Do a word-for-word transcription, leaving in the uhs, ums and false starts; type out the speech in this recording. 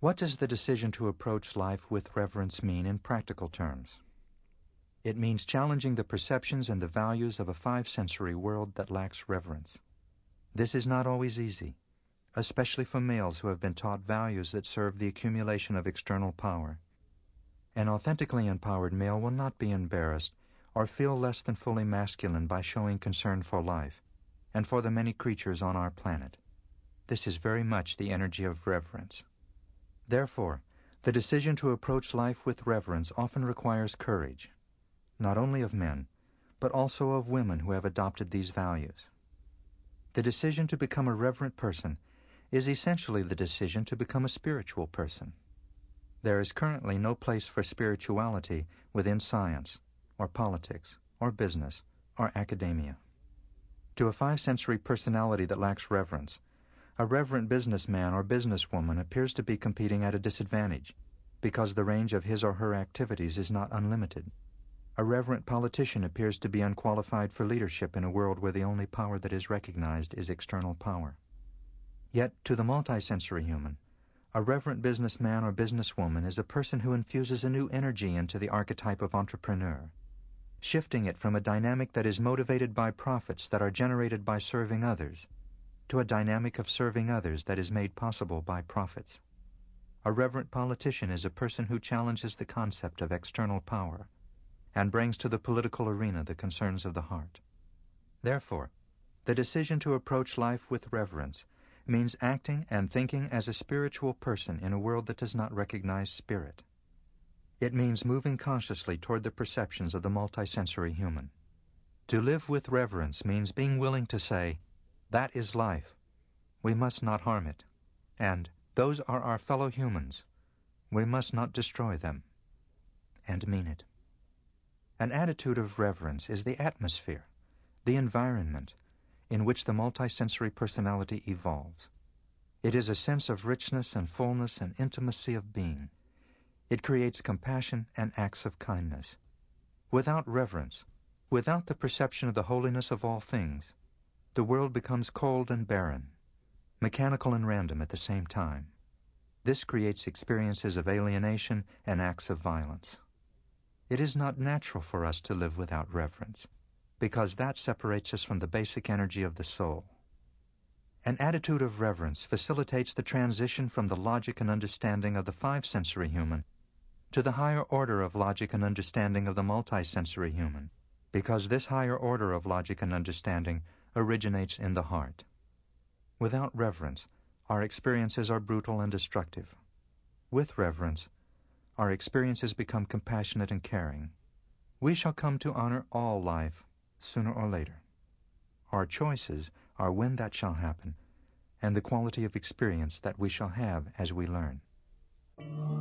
What does the decision to approach life with reverence mean in practical terms? It means challenging the perceptions and the values of a five-sensory world that lacks reverence. This is not always easy, especially for males who have been taught values that serve the accumulation of external power. An authentically empowered male will not be embarrassed or feel less than fully masculine by showing concern for life and for the many creatures on our planet. This is very much the energy of reverence. Therefore, the decision to approach life with reverence often requires courage, not only of men, but also of women who have adopted these values. The decision to become a reverent person is essentially the decision to become a spiritual person. There is currently no place for spirituality within science, or politics, or business, or academia. To a five-sensory personality that lacks reverence, a reverent businessman or businesswoman appears to be competing at a disadvantage because the range of his or her activities is not unlimited. A reverent politician appears to be unqualified for leadership in a world where the only power that is recognized is external power. Yet, to the multisensory human, a reverent businessman or businesswoman is a person who infuses a new energy into the archetype of entrepreneur, shifting it from a dynamic that is motivated by profits that are generated by serving others to a dynamic of serving others that is made possible by profits. A reverent politician is a person who challenges the concept of external power and brings to the political arena the concerns of the heart. Therefore, the decision to approach life with reverence means acting and thinking as a spiritual person in a world that does not recognize spirit. It means moving consciously toward the perceptions of the multisensory human. To live with reverence means being willing to say, "That is life. We must not harm it." And, "Those are our fellow humans. We must not destroy them." And mean it. An attitude of reverence is the atmosphere, the environment, in which the multisensory personality evolves. It is a sense of richness and fullness and intimacy of being. It creates compassion and acts of kindness. Without reverence, without the perception of the holiness of all things, the world becomes cold and barren, mechanical and random at the same time. This creates experiences of alienation and acts of violence. It is not natural for us to live without reverence, because that separates us from the basic energy of the soul. An attitude of reverence facilitates the transition from the logic and understanding of the five-sensory human to the higher order of logic and understanding of the multisensory human, because this higher order of logic and understanding originates in the heart. Without reverence, our experiences are brutal and destructive. With reverence, our experiences become compassionate and caring. We shall come to honor all life, sooner or later. Our choices are when that shall happen, and the quality of experience that we shall have as we learn.